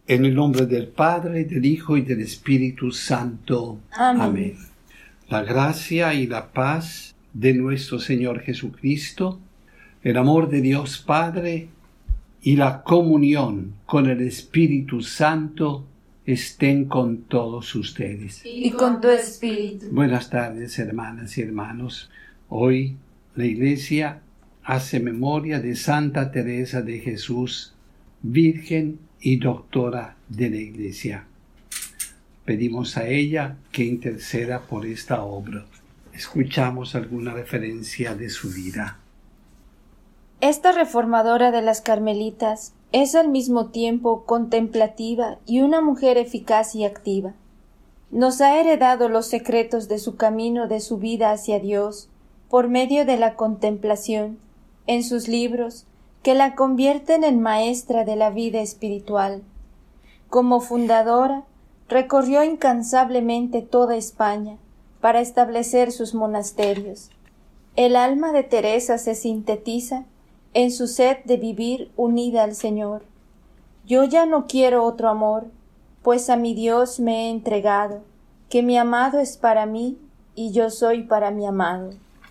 En el nombre del Padre, del Hijo y del Espíritu Santo. Amén. Amén. La gracia y la paz de nuestro Señor Jesucristo, el amor de Dios Padre y la comunión con el Espíritu Santo estén con todos ustedes. Y con tu espíritu. Buenas tardes, hermanas y hermanos. Hoy la Iglesia hace memoria de Santa Teresa de Jesús, Virgen y Doctora de la Iglesia. Pedimos a ella que interceda por esta obra. Escuchamos alguna referencia de su vida. Esta reformadora de las Carmelitas es al mismo tiempo contemplativa y una mujer eficaz y activa. Nos ha heredado los secretos de su camino de su vida hacia Dios por medio de la contemplación en sus libros que la convierten en maestra de la vida espiritual. Como fundadora, recorrió incansablemente toda España para establecer sus monasterios. El alma de Teresa se sintetiza en su sed de vivir unida al Señor. Yo ya no quiero otro amor, pues a mi Dios me he entregado, que mi amado es para mí y yo soy para mi amado.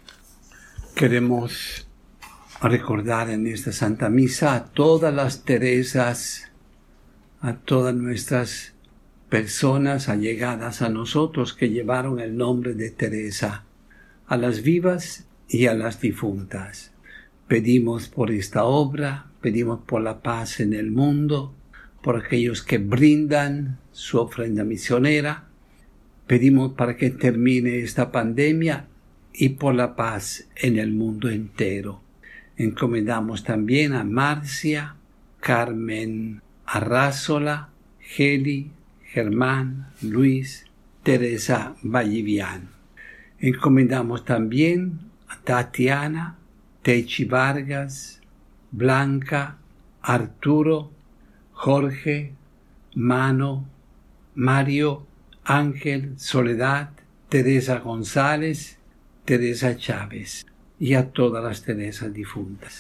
Queremos recordar en esta Santa Misa a todas las Teresas, a todas nuestras personas allegadas a nosotros que llevaron el nombre de Teresa, a las vivas y a las difuntas. Pedimos por esta obra, pedimos por la paz en el mundo, por aquellos que brindan su ofrenda misionera, pedimos para que termine esta pandemia y por la paz en el mundo entero. Encomendamos también a Marcia, Carmen Arrázola, Geli, Germán, Luis, Teresa Vallivian. Encomendamos también a Tatiana, Techi Vargas, Blanca, Arturo, Jorge, Mano, Mario, Ángel, Soledad, Teresa González, Teresa Chávez y a todas las Teresas difuntas.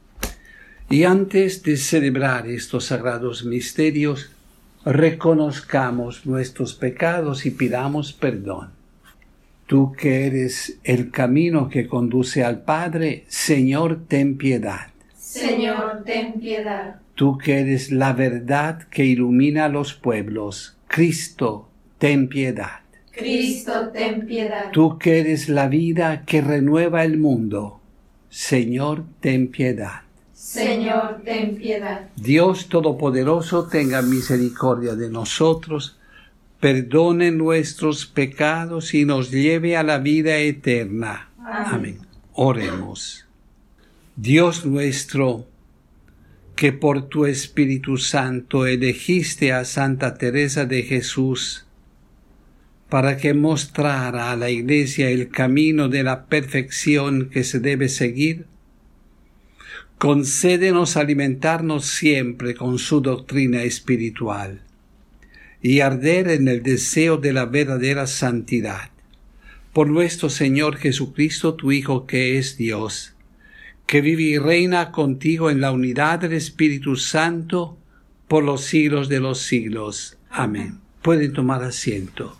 Y antes de celebrar estos sagrados misterios, reconozcamos nuestros pecados y pidamos perdón. Tú que eres el camino que conduce al Padre, Señor, ten piedad. Señor, ten piedad. Tú que eres la verdad que ilumina a los pueblos, Cristo, ten piedad. Cristo, ten piedad. Tú que eres la vida que renueva el mundo, Señor, ten piedad. Señor, ten piedad. Dios Todopoderoso, tenga misericordia de nosotros, perdone nuestros pecados y nos lleve a la vida eterna. Amén. Oremos. Dios nuestro, que por tu Espíritu Santo elegiste a Santa Teresa de Jesús para que mostrara a la Iglesia el camino de la perfección que se debe seguir, concédenos alimentarnos siempre con su doctrina espiritual y arder en el deseo de la verdadera santidad. Por nuestro Señor Jesucristo, tu Hijo, que es Dios, que vive y reina contigo en la unidad del Espíritu Santo, por los siglos de los siglos. Amén. Pueden tomar asiento.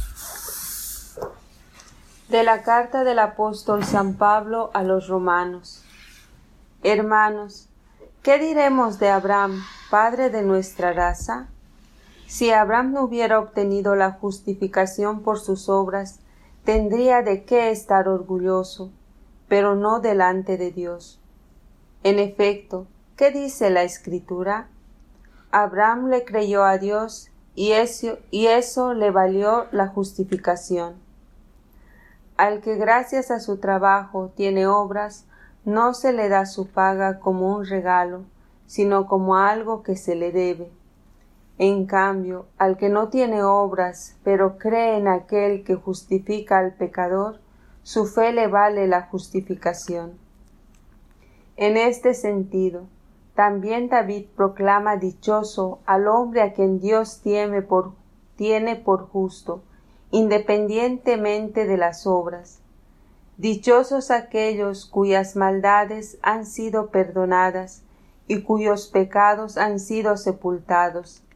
De la carta del apóstol San Pablo a los romanos. Hermanos, ¿qué diremos de Abraham, padre de nuestra raza? Si Abraham no hubiera obtenido la justificación por sus obras, tendría de qué estar orgulloso, pero no delante de Dios. En efecto, ¿qué dice la Escritura? Abraham le creyó a Dios y eso le valió la justificación. Al que gracias a su trabajo tiene obras, no se le da su paga como un regalo, sino como algo que se le debe. En cambio, al que no tiene obras, pero cree en aquel que justifica al pecador, su fe le vale la justificación. En este sentido, también David proclama dichoso al hombre a quien Dios tiene por justo, independientemente de las obras. Dichosos aquellos cuyas maldades han sido perdonadas y cuyos pecados han sido sepultados.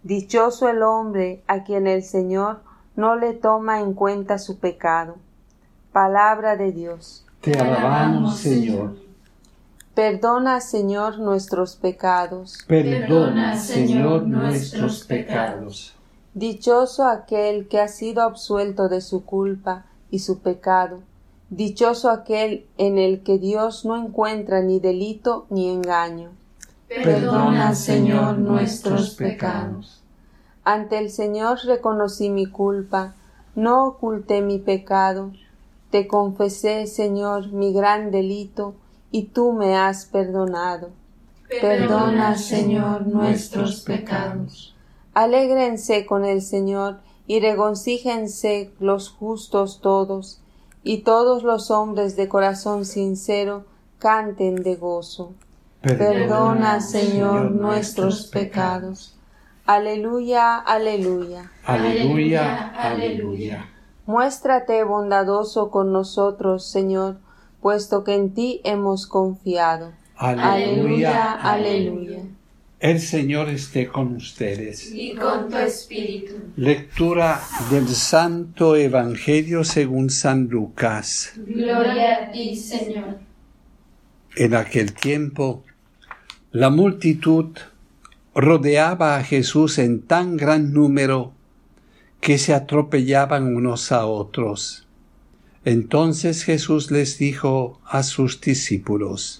Dichoso el hombre a quien el Señor no le toma en cuenta su pecado. Palabra de Dios. Te alabamos, Señor. Perdona, Señor, nuestros pecados. Perdona, Señor, nuestros pecados. Dichoso aquel que ha sido absuelto de su culpa y su pecado. Dichoso aquel en el que Dios no encuentra ni delito ni engaño. Perdona, Señor, nuestros pecados. Ante el Señor reconocí mi culpa, no oculté mi pecado. Te confesé, Señor, mi gran delito, y tú me has perdonado. Perdona, Señor, nuestros pecados. Alégrense con el Señor y regocíjense los justos todos, y todos los hombres de corazón sincero canten de gozo. Perdona, Señor, nuestros pecados. Aleluya, aleluya. Aleluya, aleluya. Muéstrate bondadoso con nosotros, Señor, puesto que en ti hemos confiado. Aleluya, aleluya. El Señor esté con ustedes. Y con tu espíritu. Lectura del Santo Evangelio según San Lucas. Gloria a ti, Señor. En aquel tiempo, la multitud rodeaba a Jesús en tan gran número que se atropellaban unos a otros. Entonces Jesús les dijo a sus discípulos: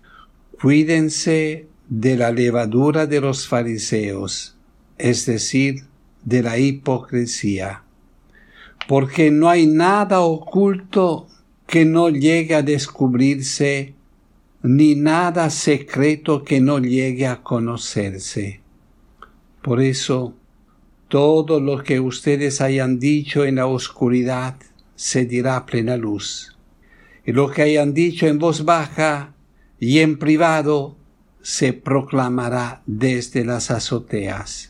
Cuídense de la levadura de los fariseos, es decir, de la hipocresía, porque no hay nada oculto que no llegue a descubrirse, ni nada secreto que no llegue a conocerse. Por eso, todo lo que ustedes hayan dicho en la oscuridad se dirá a plena luz, y lo que hayan dicho en voz baja y en privado se proclamará desde las azoteas.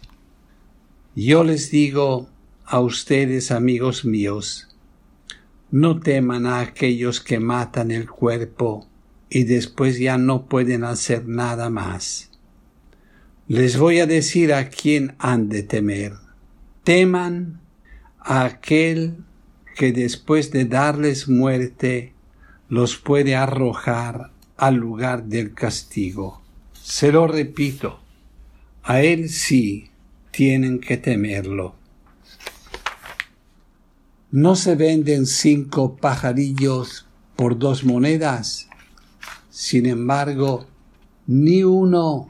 Yo les digo a ustedes, amigos míos, no teman a aquellos que matan el cuerpo y después ya no pueden hacer nada más. Les voy a decir a quién han de temer. Teman a aquel que después de darles muerte los puede arrojar al lugar del castigo. Se lo repito, a él sí tienen que temerlo. ¿No se venden 5 pajarillos por 2 monedas? Sin embargo, ni uno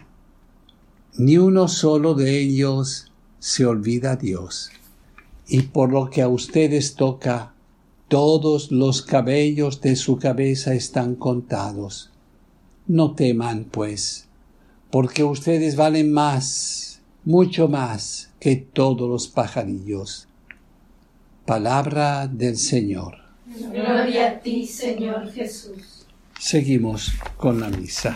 solo de ellos se olvida a Dios. Y por lo que a ustedes toca, todos los cabellos de su cabeza están contados. No teman, pues, porque ustedes valen más, mucho más que todos los pajarillos. Palabra del Señor. Gloria a ti, Señor Jesús. Seguimos con la misa.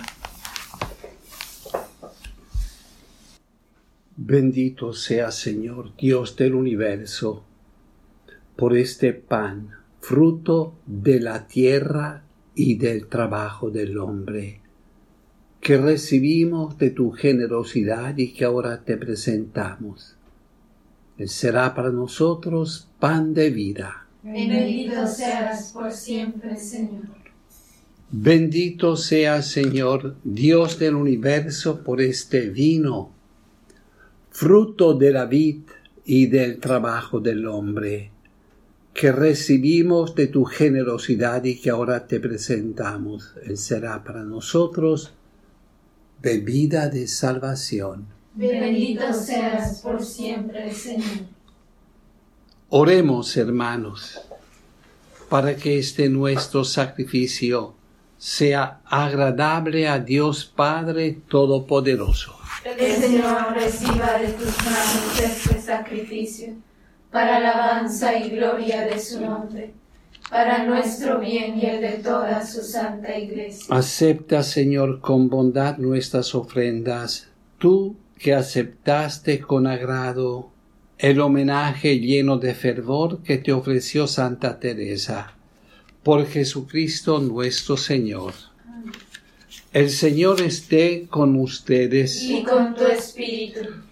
Bendito sea, Señor, Dios del universo, por este pan, fruto de la tierra y del trabajo del hombre, que recibimos de tu generosidad y que ahora te presentamos. Él será para nosotros pan de vida. Bendito seas por siempre, Señor. Bendito sea, Señor, Dios del universo, por este vino, fruto de la vid y del trabajo del hombre, que recibimos de tu generosidad y que ahora te presentamos. Él será para nosotros bebida de salvación. Bendito seas por siempre, Señor. Oremos, hermanos, para que este nuestro sacrificio sea agradable a Dios Padre Todopoderoso. Que el Señor reciba de tus manos este sacrificio, para alabanza y gloria de su nombre, para nuestro bien y el de toda su santa Iglesia. Acepta, Señor, con bondad nuestras ofrendas, tú que aceptaste con agrado el homenaje lleno de fervor que te ofreció Santa Teresa. Por Jesucristo nuestro Señor. El Señor esté con ustedes. Y con tu espíritu.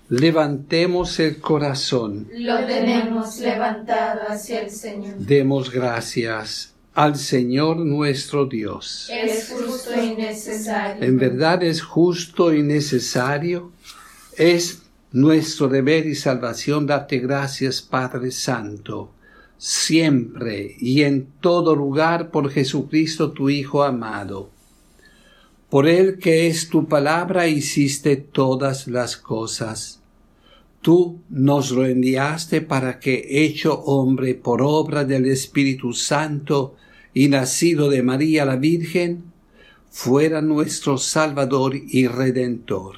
Levantemos el corazón. Lo tenemos levantado hacia el Señor. Demos gracias al Señor nuestro Dios. Es justo y necesario. En verdad es justo y necesario. Es nuestro deber y salvación darte gracias, Padre Santo, siempre y en todo lugar por Jesucristo tu Hijo amado. Por Él que es tu palabra hiciste todas las cosas. Tú nos lo enviaste para que, hecho hombre por obra del Espíritu Santo y nacido de María la Virgen, fuera nuestro Salvador y Redentor.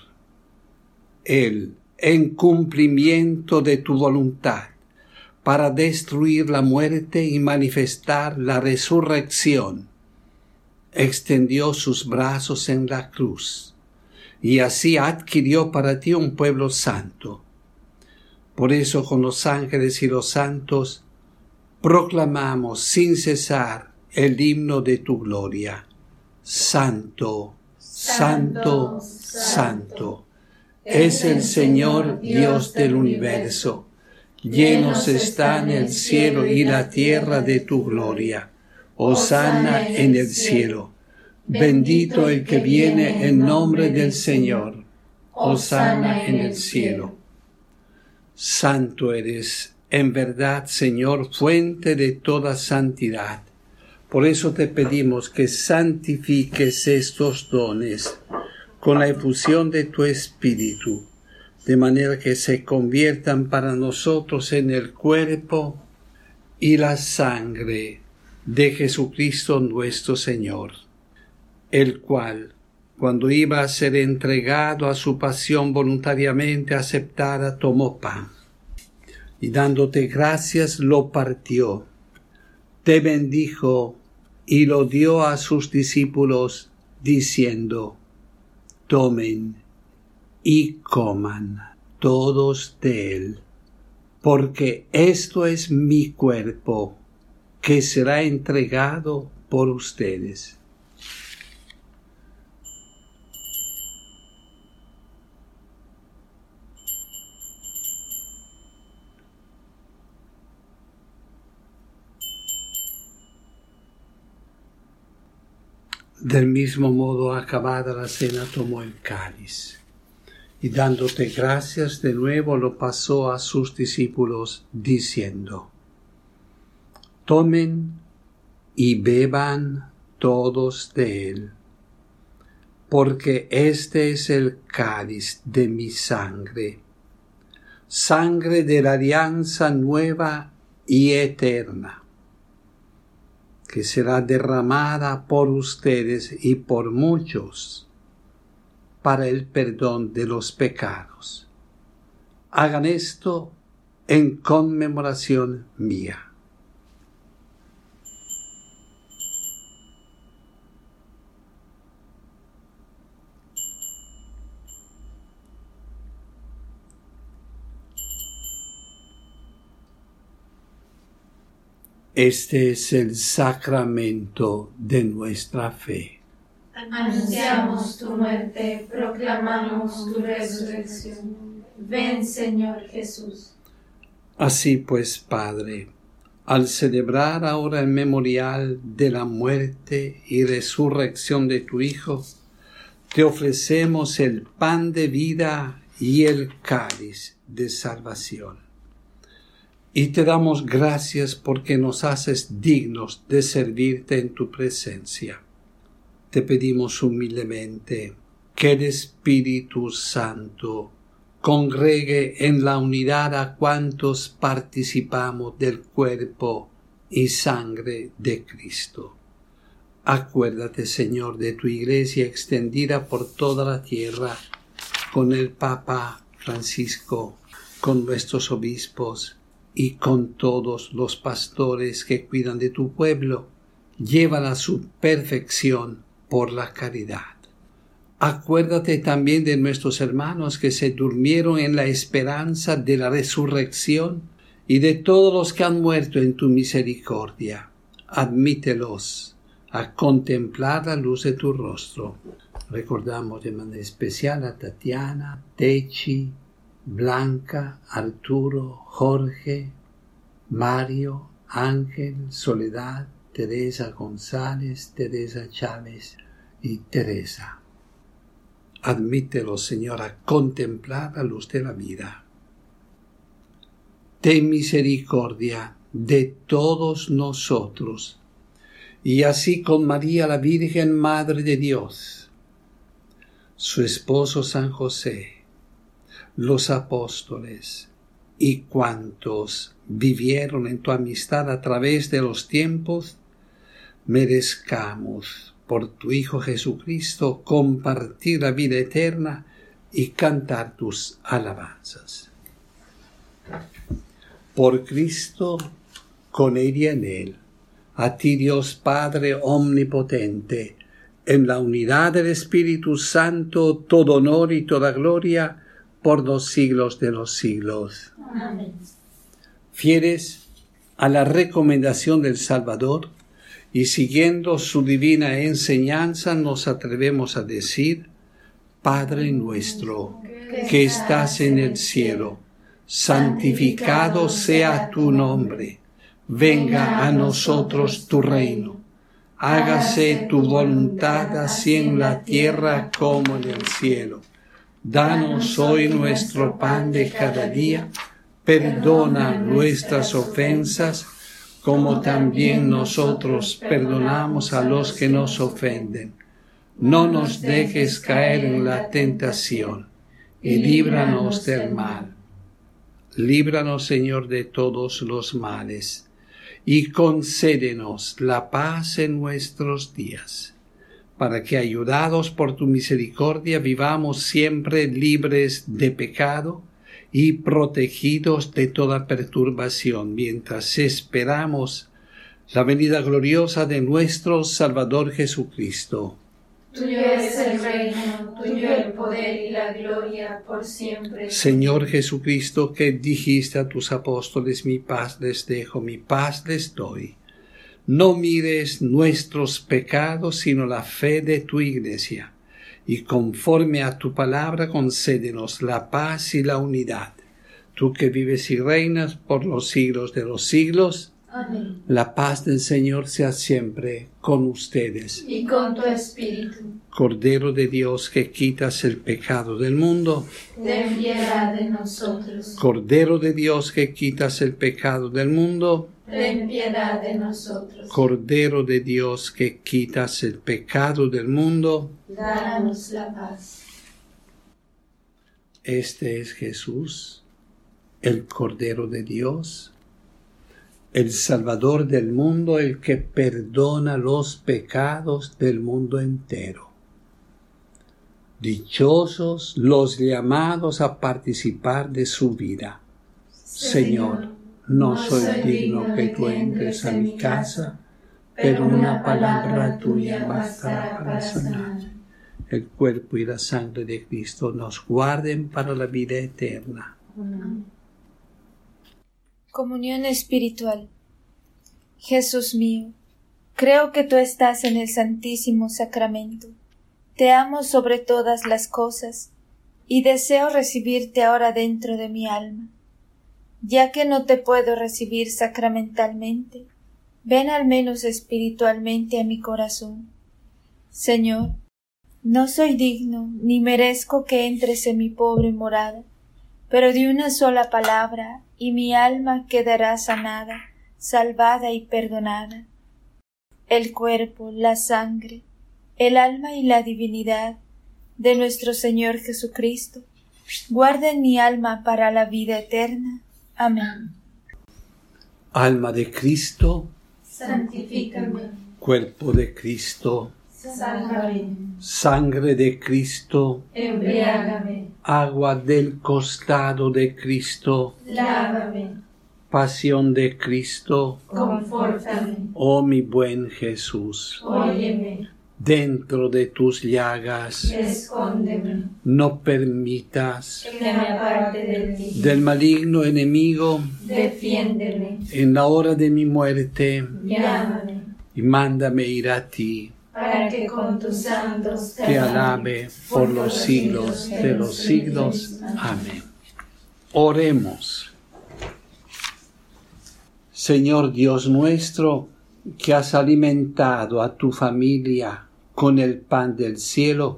Él, en cumplimiento de tu voluntad, para destruir la muerte y manifestar la resurrección, extendió sus brazos en la cruz, y así adquirió para ti un pueblo santo. Por eso con los ángeles y los santos proclamamos sin cesar el himno de tu gloria. Santo, santo, santo, es el Señor Dios del universo. Llenos están el cielo y la tierra de tu gloria. Hosana en el cielo. Bendito el que viene en nombre del Señor. Hosana en el cielo. Santo eres, en verdad, Señor, fuente de toda santidad. Por eso te pedimos que santifiques estos dones con la efusión de tu Espíritu, de manera que se conviertan para nosotros en el cuerpo y la sangre de Jesucristo nuestro Señor, el cual, cuando iba a ser entregado a su pasión voluntariamente aceptada, tomó pan, y dándote gracias lo partió, te bendijo y lo dio a sus discípulos, diciendo: tomen y coman todos de él, porque esto es mi cuerpo, que será entregado por ustedes. Del mismo modo, acabada la cena, tomó el cáliz, y dándote gracias de nuevo lo pasó a sus discípulos, diciendo: tomen y beban todos de él, porque este es el cáliz de mi sangre, sangre de la alianza nueva y eterna, que será derramada por ustedes y por muchos para el perdón de los pecados. Hagan esto en conmemoración mía. Este es el sacramento de nuestra fe. Anunciamos tu muerte, proclamamos tu resurrección. Ven, Señor Jesús. Así pues, Padre, al celebrar ahora el memorial de la muerte y resurrección de tu Hijo, te ofrecemos el pan de vida y el cáliz de salvación. Y te damos gracias porque nos haces dignos de servirte en tu presencia. Te pedimos humildemente que el Espíritu Santo congregue en la unidad a cuantos participamos del cuerpo y sangre de Cristo. Acuérdate, Señor, de tu Iglesia extendida por toda la tierra, con el Papa Francisco, con nuestros obispos, y con todos los pastores que cuidan de tu pueblo. Llévala a su perfección por la caridad. Acuérdate también de nuestros hermanos que se durmieron en la esperanza de la resurrección y de todos los que han muerto en tu misericordia. Admítelos a contemplar la luz de tu rostro. Recordamos de manera especial a Tatiana, Techi, Blanca, Arturo, Jorge, Mario, Ángel, Soledad, Teresa González, Teresa Chávez y Teresa. Admítelos, Señor, a contemplar la luz de la vida. Ten misericordia de todos nosotros, y así con María la Virgen Madre de Dios, su esposo San José, los apóstoles y cuantos vivieron en tu amistad a través de los tiempos, merezcamos por tu Hijo Jesucristo compartir la vida eterna y cantar tus alabanzas. Por Cristo, con Él y en Él, a ti Dios Padre omnipotente, en la unidad del Espíritu Santo, todo honor y toda gloria por los siglos de los siglos. Amén. Fieles a la recomendación del Salvador y siguiendo su divina enseñanza, nos atrevemos a decir: Padre nuestro, que estás en el cielo, santificado sea tu nombre. Venga a nosotros tu reino. Hágase tu voluntad así en la tierra como en el cielo. Danos hoy nuestro pan de cada día. Perdona nuestras ofensas, como también nosotros perdonamos a los que nos ofenden. No nos dejes caer en la tentación, y líbranos del mal. Líbranos, Señor, de todos los males, y concédenos la paz en nuestros días, para que, ayudados por tu misericordia, vivamos siempre libres de pecado y protegidos de toda perturbación, mientras esperamos la venida gloriosa de nuestro Salvador Jesucristo. Tuyo es el reino, tuyo el poder y la gloria por siempre. Señor Jesucristo, que dijiste a tus apóstoles: mi paz les dejo, mi paz les doy. No mires nuestros pecados, sino la fe de tu Iglesia, y conforme a tu palabra concédenos la paz y la unidad. Tú que vives y reinas por los siglos de los siglos. Amén. La paz del Señor sea siempre con ustedes. Y con tu espíritu. Cordero de Dios, que quitas el pecado del mundo. Ten piedad de nosotros. Cordero de Dios, que quitas el pecado del mundo. Ten piedad de nosotros. Cordero de Dios, que quitas el pecado del mundo. Danos la paz. Este es Jesús, el Cordero de Dios, el Salvador del mundo, el que perdona los pecados del mundo entero. Dichosos los llamados a participar de su vida. Señor, no soy digno que tú entres a mi casa, pero una palabra tuya bastará para sanar. El cuerpo y la sangre de Cristo nos guarden para la vida eterna. Amén. Comunión espiritual. Jesús mío, creo que tú estás en el Santísimo Sacramento. Te amo sobre todas las cosas y deseo recibirte ahora dentro de mi alma. Ya que no te puedo recibir sacramentalmente, ven al menos espiritualmente a mi corazón. Señor, no soy digno ni merezco que entres en mi pobre morada, pero de una sola palabra y mi alma quedará sanada, salvada y perdonada. El cuerpo, la sangre, el alma y la divinidad de nuestro Señor Jesucristo guarden mi alma para la vida eterna. Amén. Alma de Cristo, Santifícame. cuerpo de Cristo, Sálvame. sangre de Cristo, Embriágame. agua del costado de Cristo, Lávame. pasión de Cristo, Confórtame. oh mi buen Jesús. Óyeme. Dentro de tus llagas, Escóndeme. no permitas Que me aparte de ti. del maligno enemigo Defiéndeme. en la hora de mi muerte, Llámame. y mándame ir a ti, Para que con tus santos te alabe por los siglos de los siglos. Amén. Oremos. Señor Dios nuestro, que has alimentado a tu familia con el pan del cielo,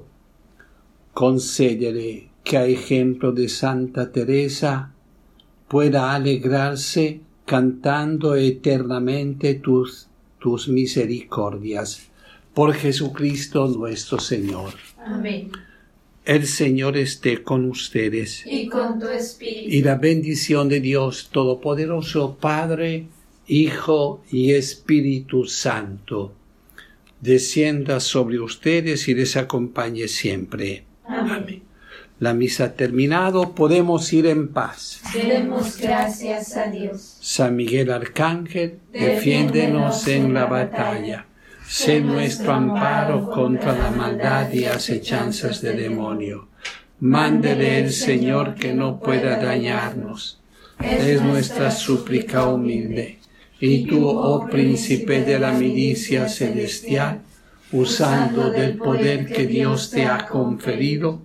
concédele que a ejemplo de Santa Teresa pueda alegrarse cantando eternamente tus misericordias. Por Jesucristo nuestro Señor. Amén. El Señor esté con ustedes. Y con tu espíritu. Y la bendición de Dios Todopoderoso, Padre, Hijo y Espíritu Santo, descienda sobre ustedes y les acompañe siempre. Amén. La misa ha terminado, podemos ir en paz. Demos gracias a Dios. San Miguel Arcángel, defiéndenos en la batalla. Sé nuestro amparo contra la maldad y acechanzas del demonio. Mándele el Señor que no pueda dañarnos. Es nuestra súplica humilde. Y tú, oh príncipe de la milicia celestial, usando del poder que Dios te ha conferido,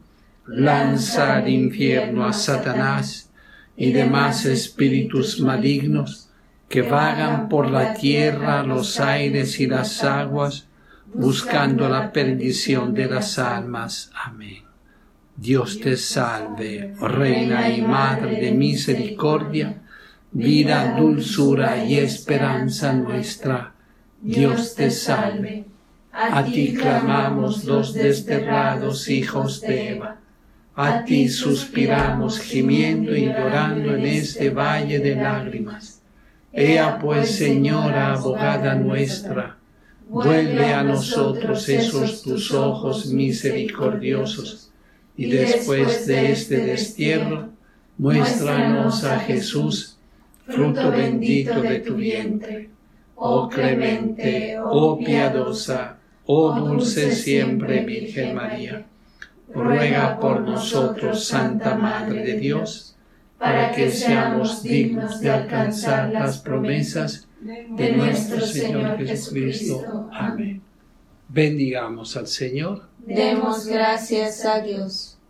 lanza al infierno a Satanás y demás espíritus malignos que vagan por la tierra, los aires y las aguas, buscando la perdición de las almas. Amén. Dios te salve, Reina y Madre de misericordia, vida, dulzura y esperanza nuestra. Dios te salve. A ti clamamos los desterrados hijos de Eva. A ti suspiramos gimiendo y llorando en este valle de lágrimas. Ea pues, Señora, abogada nuestra, vuelve a nosotros esos tus ojos misericordiosos, y después de este destierro, muéstranos a Jesús, fruto bendito de tu vientre. Oh clemente, oh piadosa, oh dulce siempre Virgen María, ruega por nosotros, Santa Madre de Dios, para que seamos dignos de alcanzar las promesas de nuestro Señor Jesucristo. Amén. Bendigamos al Señor. Demos gracias a Dios.